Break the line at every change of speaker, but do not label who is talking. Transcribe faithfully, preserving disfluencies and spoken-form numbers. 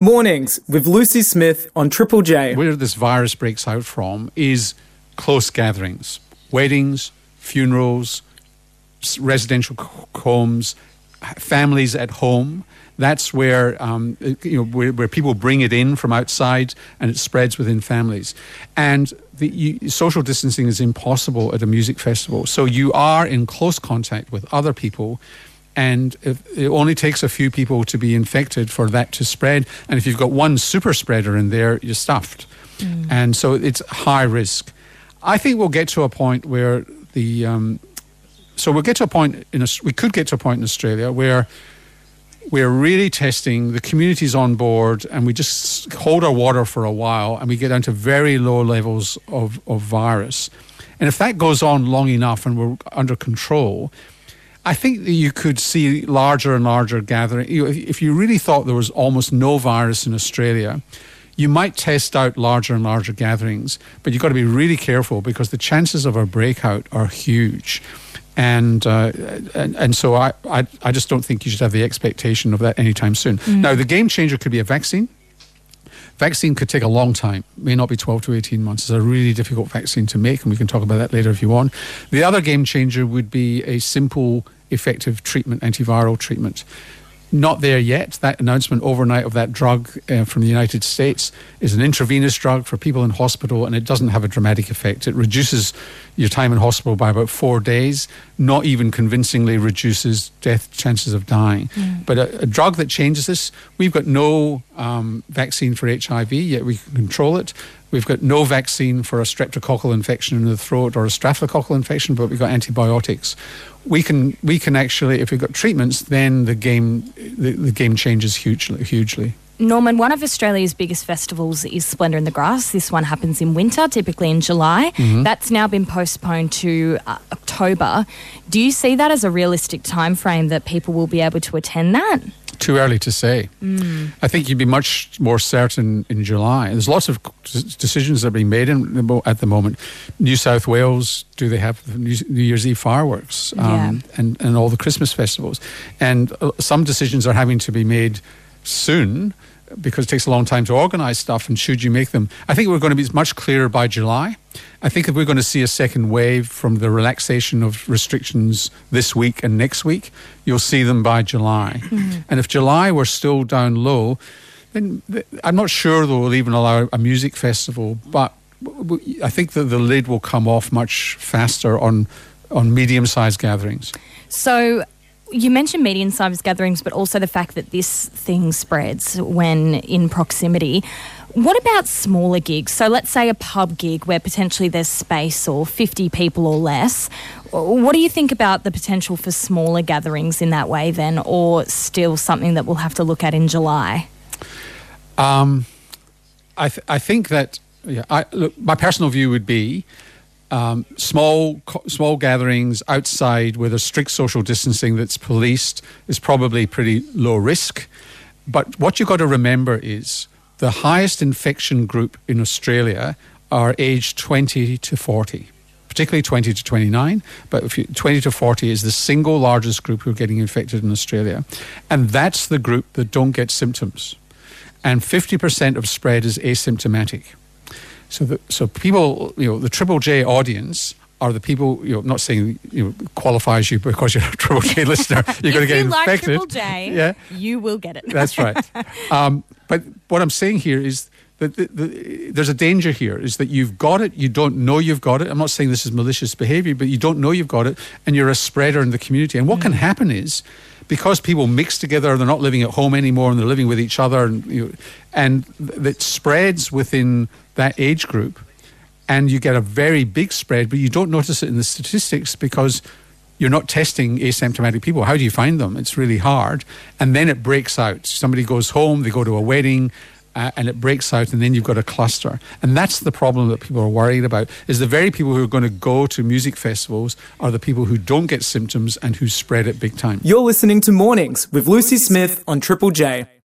Mornings with Lucy Smith on Triple J.
Where this virus breaks out from is close gatherings, weddings, funerals, residential homes, families at home. That's where um, you know where, where people bring it in from outside, and it spreads within families. And the you, social distancing is impossible at a music festival. So you are in close contact with other people. And if it only takes a few people to be infected for that to spread. And if you've got one super spreader in there, you're stuffed. Mm. And so it's high risk. I think we'll get to a point where the... Um, so we'll get to a point, in a, we could get to a point in Australia where we're really testing, the community's on board, and we just hold our water for a while, and we get down to very low levels of, of virus. And if that goes on long enough and we're under control... I think that you could see larger and larger gathering. You know, if you really thought there was almost no virus in Australia, you might test out larger and larger gatherings, but you've got to be really careful because the chances of a breakout are huge. And uh, and, and so I, I, I just don't think you should have the expectation of that anytime soon. Mm. Now, the game changer could be a vaccine. Vaccine could take a long time, may not be twelve to eighteen months. It's a really difficult vaccine to make, and we can talk about that later if you want. The other game changer would be a simple, effective treatment, antiviral treatment. Not there yet. That announcement overnight of that drug uh, from the United States is an intravenous drug for people in hospital, and it doesn't have a dramatic effect. It reduces your time in hospital by about four days, not even convincingly reduces death chances of dying. Mm. But a, a drug that changes this, we've got no um, vaccine for H I V, yet we can control it. We've got no vaccine for a streptococcal infection in the throat or a staphylococcal infection, but we've got antibiotics. We can we can actually, if we've got treatments, then the game the, the game changes hugely. hugely.
Norman, one of Australia's biggest festivals is Splendour in the Grass. This one happens in winter, typically in July. Mm-hmm. That's now been postponed to uh, October. Do you see that as a realistic time frame that people will be able to attend that?
Too early to say. Mm. I think you'd be much more certain in July. There's lots of decisions that are being made in, at the moment. New South Wales, do they have the New Year's Eve fireworks um,
yeah.
and, and all the Christmas festivals? And uh, some decisions are having to be made soon because it takes a long time to organise stuff, and should you make them? I think we're going to be much clearer by July. I think if we're going to see a second wave from the relaxation of restrictions this week and next week, you'll see them by July. Mm-hmm. And if July we're still down low, then I'm not sure they'll even allow a music festival, but I think that the lid will come off much faster on, on medium-sized gatherings.
So... You mentioned medium-sized gatherings, but also the fact that this thing spreads when in proximity. What about smaller gigs? So let's say a pub gig where potentially there's space or fifty people or less. What do you think about the potential for smaller gatherings in that way then, or still something that we'll have to look at in July?
Um, I, th- I think that, yeah, I, look, my personal view would be Um, small small gatherings outside where there's strict social distancing that's policed is probably pretty low risk. But what you've got to remember is the highest infection group in Australia are aged twenty to forty, particularly twenty to twenty-nine. But if you, twenty to forty is the single largest group who are getting infected in Australia. And that's the group that don't get symptoms. And fifty percent of spread is asymptomatic. So, the, so people, you know, the Triple J audience are the people, you know, I'm not saying, you know, qualifies you because you're a Triple J listener. You're going to get
you
infected.
If you like Triple J, yeah. you will get it.
That's right. Um, but what I'm saying here is that the, the, there's a danger here, is that you've got it, you don't know you've got it. I'm not saying this is malicious behaviour, but you don't know you've got it, and you're a spreader in the community. And what mm. can happen is, because people mix together, they're not living at home anymore, and they're living with each other, and you know, and that spreads within that age group, and you get a very big spread, but you don't notice it in the statistics because you're not testing asymptomatic people. How do you find them? It's really hard. And then it breaks out. Somebody goes home, they go to a wedding, uh, and it breaks out, and then you've got a cluster. And that's the problem that people are worried about, is the very people who are going to go to music festivals are the people who don't get symptoms and who spread it big time.
You're listening to Mornings with Lucy Smith on Triple J.